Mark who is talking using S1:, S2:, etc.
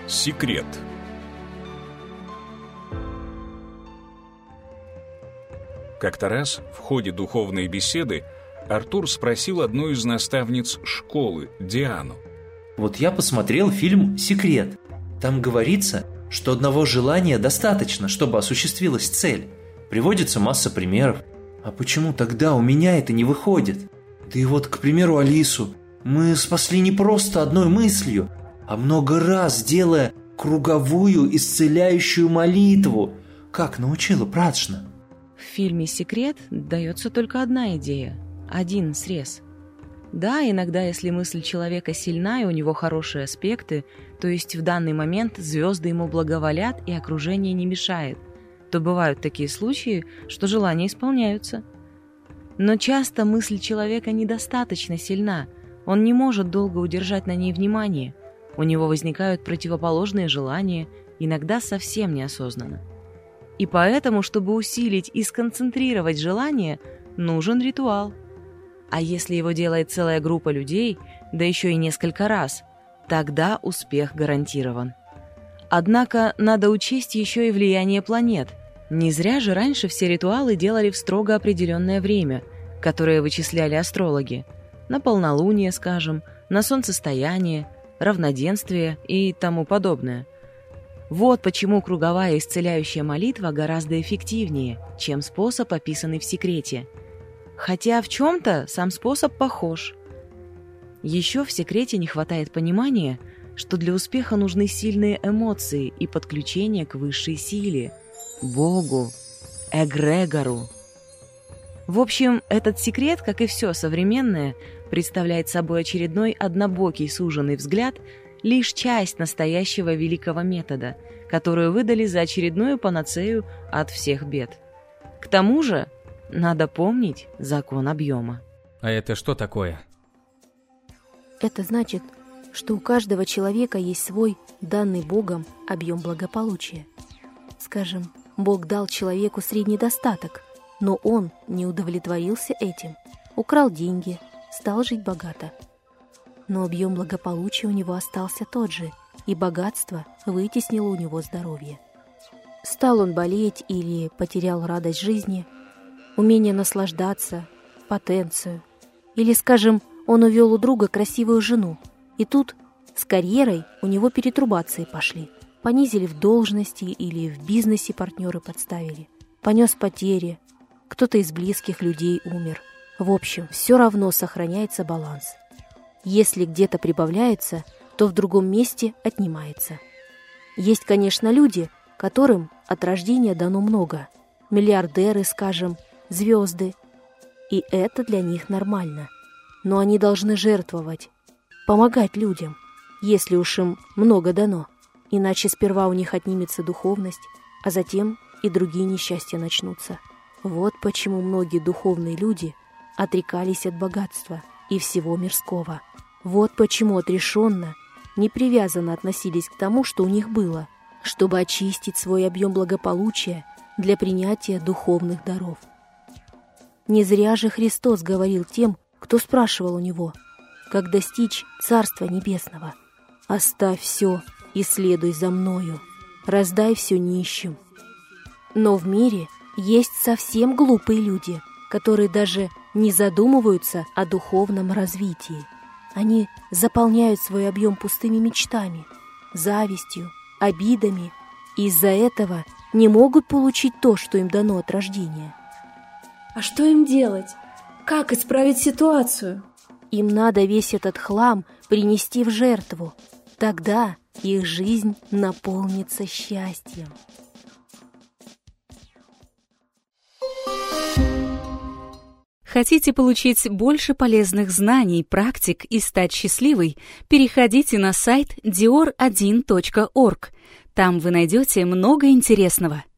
S1: Секрет. Как-то раз в ходе духовной беседы Артур спросил одну из наставниц школы, Диану.
S2: Вот я посмотрел фильм «Секрет». Там говорится, что одного желания достаточно, чтобы осуществилась цель. Приводится масса примеров. А почему тогда у меня это не выходит? Да и вот, к примеру, Алису мы спасли не просто одной мыслью, а много раз делая круговую исцеляющую молитву, как научила Прадшна.
S3: В фильме «Секрет» дается только одна идея, один срез. Да, иногда, если мысль человека сильна и у него хорошие аспекты, то есть в данный момент звезды ему благоволят и окружение не мешает, то бывают такие случаи, что желания исполняются. Но часто мысль человека недостаточно сильна, он не может долго удержать на ней внимание, у него возникают противоположные желания, иногда совсем неосознанно. И поэтому, чтобы усилить и сконцентрировать желание, нужен ритуал. А если его делает целая группа людей, да еще и несколько раз, тогда успех гарантирован. Однако надо учесть еще и влияние планет. Не зря же раньше все ритуалы делали в строго определенное время, которое вычисляли астрологи. На полнолуние, скажем, на солнцестояние, равноденствие и тому подобное. Вот почему круговая исцеляющая молитва гораздо эффективнее, чем способ, описанный в «Секрете». Хотя в чем-то сам способ похож. Еще в «Секрете» не хватает понимания, что для успеха нужны сильные эмоции и подключение к высшей силе, Богу, эгрегору. В общем, этот «Секрет», как и все современное, представляет собой очередной однобокий суженный взгляд, лишь часть настоящего великого метода, которую выдали за очередную панацею от всех бед. К тому же, надо помнить закон объема.
S4: А это что такое?
S5: Это значит, что у каждого человека есть свой, данный Богом, объем благополучия. Скажем, Бог дал человеку средний достаток, но он не удовлетворился этим, украл деньги, стал жить богато. Но объем благополучия у него остался тот же, и богатство вытеснило у него здоровье. Стал он болеть или потерял радость жизни, умение наслаждаться, потенцию. Или, скажем, он увел у друга красивую жену, и тут с карьерой у него перетрубации пошли. Понизили в должности или в бизнесе партнеры подставили. Понес потери, кто-то из близких людей умер. В общем, все равно сохраняется баланс. Если где-то прибавляется, то в другом месте отнимается. Есть, конечно, люди, которым от рождения дано много. Миллиардеры, скажем, звезды. И это для них нормально. Но они должны жертвовать, помогать людям, если уж им много дано. Иначе сперва у них отнимется духовность, а затем и другие несчастья начнутся. Вот почему многие духовные люди отрекались от богатства и всего мирского. Вот почему отрешенно, непривязанно относились к тому, что у них было, чтобы очистить свой объем благополучия для принятия духовных даров. Не зря же Христос говорил тем, кто спрашивал у Него, как достичь Царства Небесного. «Оставь все и следуй за Мною, раздай все нищим». Но в мире есть совсем глупые люди, которые даже не задумываются о духовном развитии. Они заполняют свой объем пустыми мечтами, завистью, обидами, и из-за этого не могут получить то, что им дано от рождения.
S6: А что им делать? Как исправить ситуацию?
S5: Им надо весь этот хлам принести в жертву. Тогда их жизнь наполнится счастьем.
S7: Хотите получить больше полезных знаний, практик и стать счастливой? Переходите на сайт dior1.org. Там вы найдете много интересного.